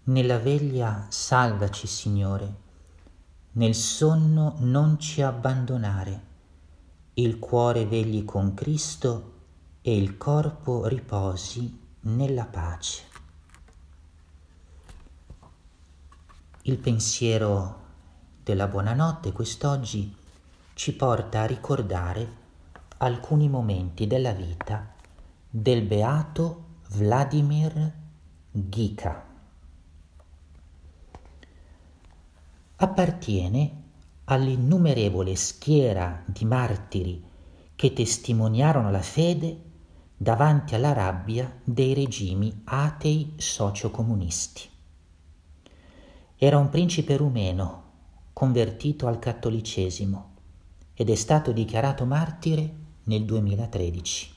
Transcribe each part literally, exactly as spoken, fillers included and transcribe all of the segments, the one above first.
Nella veglia salvaci, Signore, nel sonno non ci abbandonare. Il cuore vegli con Cristo e il corpo riposi nella pace. Il pensiero della buonanotte quest'oggi ci porta a ricordare alcuni momenti della vita del beato Vladimir Ghika. Appartiene all'innumerevole schiera di martiri che testimoniarono la fede davanti alla rabbia dei regimi atei sociocomunisti. Era un principe rumeno convertito al cattolicesimo ed è stato dichiarato martire nel duemilatredici.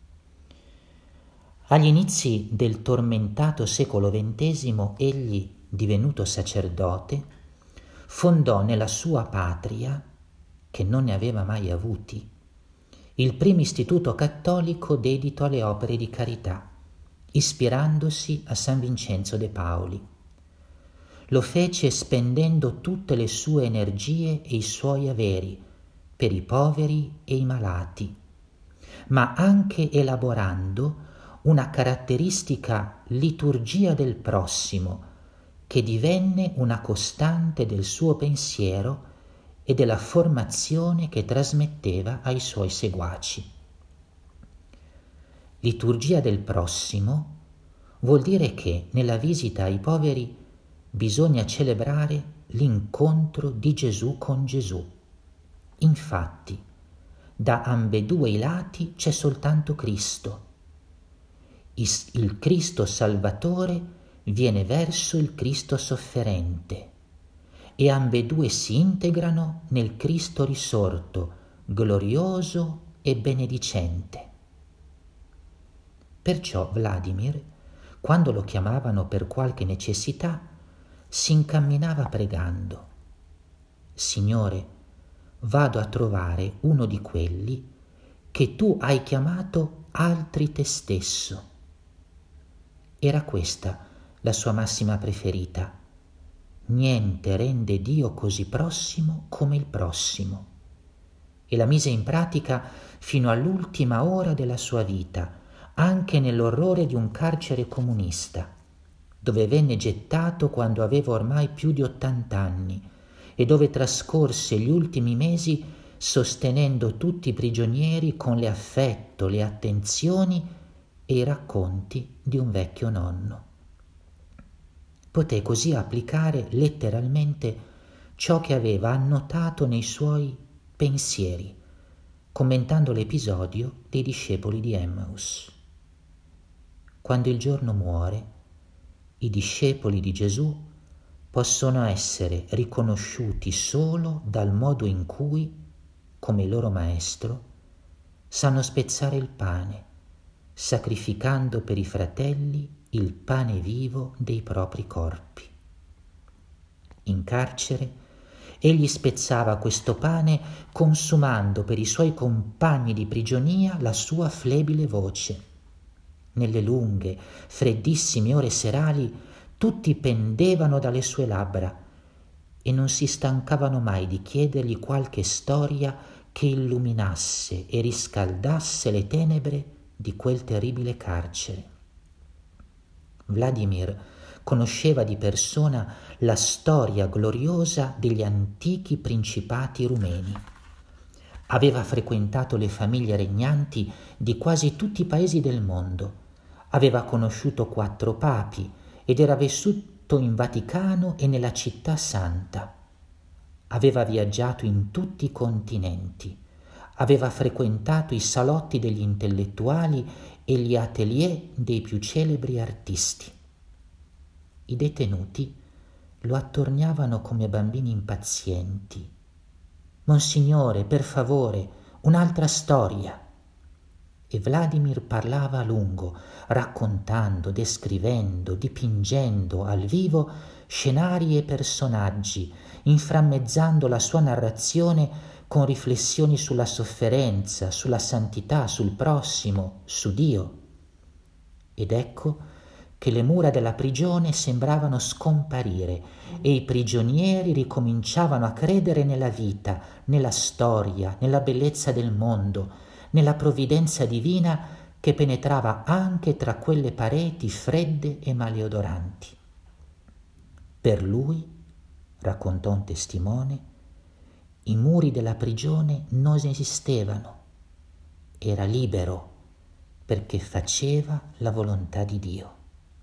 Agli inizi del tormentato secolo ventesimo egli, divenuto sacerdote, fondò nella sua patria, che non ne aveva mai avuti, il primo istituto cattolico dedito alle opere di carità, ispirandosi a San Vincenzo de Paoli. Lo fece spendendo tutte le sue energie e i suoi averi per i poveri e i malati, ma anche elaborando una caratteristica liturgia del prossimo che divenne una costante del suo pensiero e della formazione che trasmetteva ai suoi seguaci. Liturgia del prossimo vuol dire che nella visita ai poveri bisogna celebrare l'incontro di Gesù con Gesù. Infatti, da ambedue i lati c'è soltanto Cristo. Il Cristo Salvatore viene verso il Cristo sofferente e ambedue si integrano nel Cristo risorto, glorioso e benedicente. Perciò Vladimir, quando lo chiamavano per qualche necessità, si incamminava pregando: Signore, vado a trovare uno di quelli che tu hai chiamato altri te stesso. Era questa la sua massima preferita. Niente rende Dio così prossimo come il prossimo. E la mise in pratica fino all'ultima ora della sua vita, anche nell'orrore di un carcere comunista, dove venne gettato quando aveva ormai più di ottanta anni e dove trascorse gli ultimi mesi sostenendo tutti i prigionieri con l'affetto, le attenzioni e i racconti di un vecchio nonno. Poté così applicare letteralmente ciò che aveva annotato nei suoi pensieri, commentando l'episodio dei discepoli di Emmaus. Quando il giorno muore, i discepoli di Gesù possono essere riconosciuti solo dal modo in cui, come il loro maestro, sanno spezzare il pane, sacrificando per i fratelli il pane vivo dei propri corpi. In carcere, egli spezzava questo pane consumando per i suoi compagni di prigionia la sua flebile voce. Nelle lunghe, freddissime ore serali, tutti pendevano dalle sue labbra e non si stancavano mai di chiedergli qualche storia che illuminasse e riscaldasse le tenebre di quel terribile carcere. Vladimir conosceva di persona la storia gloriosa degli antichi principati rumeni. Aveva frequentato le famiglie regnanti di quasi tutti i paesi del mondo. Aveva conosciuto quattro papi ed era vissuto in Vaticano e nella Città Santa. Aveva viaggiato in tutti i continenti. Aveva frequentato i salotti degli intellettuali e gli atelier dei più celebri artisti. I detenuti lo attorniavano come bambini impazienti. Monsignore, per favore, un'altra storia. E Vladimir parlava a lungo, raccontando, descrivendo, dipingendo al vivo scenari e personaggi, inframmezzando la sua narrazione con riflessioni sulla sofferenza, sulla santità, sul prossimo, su Dio. Ed ecco che le mura della prigione sembravano scomparire e i prigionieri ricominciavano a credere nella vita, nella storia, nella bellezza del mondo, nella provvidenza divina che penetrava anche tra quelle pareti fredde e maleodoranti. Per lui, raccontò un testimone, i muri della prigione non esistevano. Era libero perché faceva la volontà di Dio.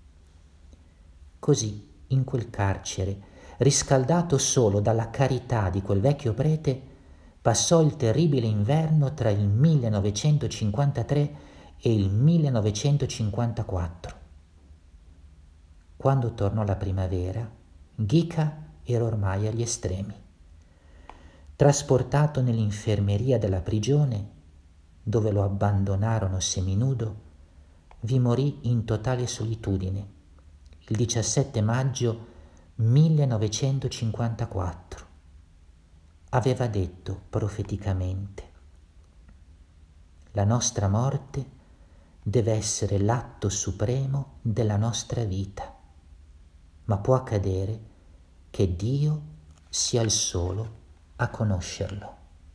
Così, in quel carcere, riscaldato solo dalla carità di quel vecchio prete, passò il terribile inverno tra il millenovecentocinquantatré e il millenovecentocinquantaquattro. Quando tornò la primavera, Ghika era ormai agli estremi. Trasportato nell'infermeria della prigione, dove lo abbandonarono seminudo, vi morì in totale solitudine il diciassette maggio millenovecentocinquantaquattro. Aveva detto profeticamente: la nostra morte deve essere l'atto supremo della nostra vita, ma può accadere che Dio sia il solo a conoscerlo.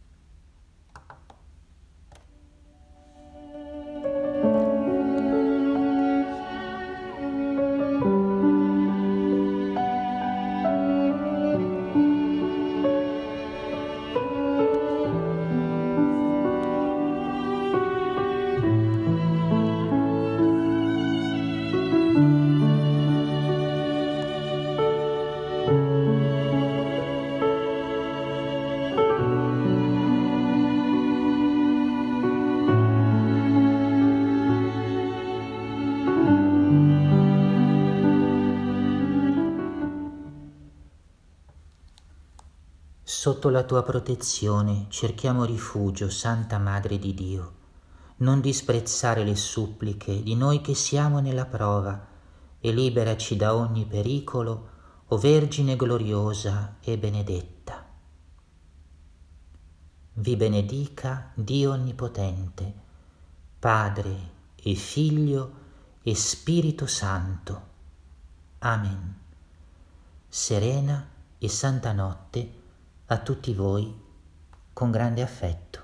Sotto la tua protezione cerchiamo rifugio, Santa Madre di Dio. Non disprezzare le suppliche di noi che siamo nella prova e liberaci da ogni pericolo, o Vergine gloriosa e benedetta. Vi benedica Dio Onnipotente, Padre e Figlio e Spirito Santo. Amen. Serena e santa notte a tutti voi con grande affetto.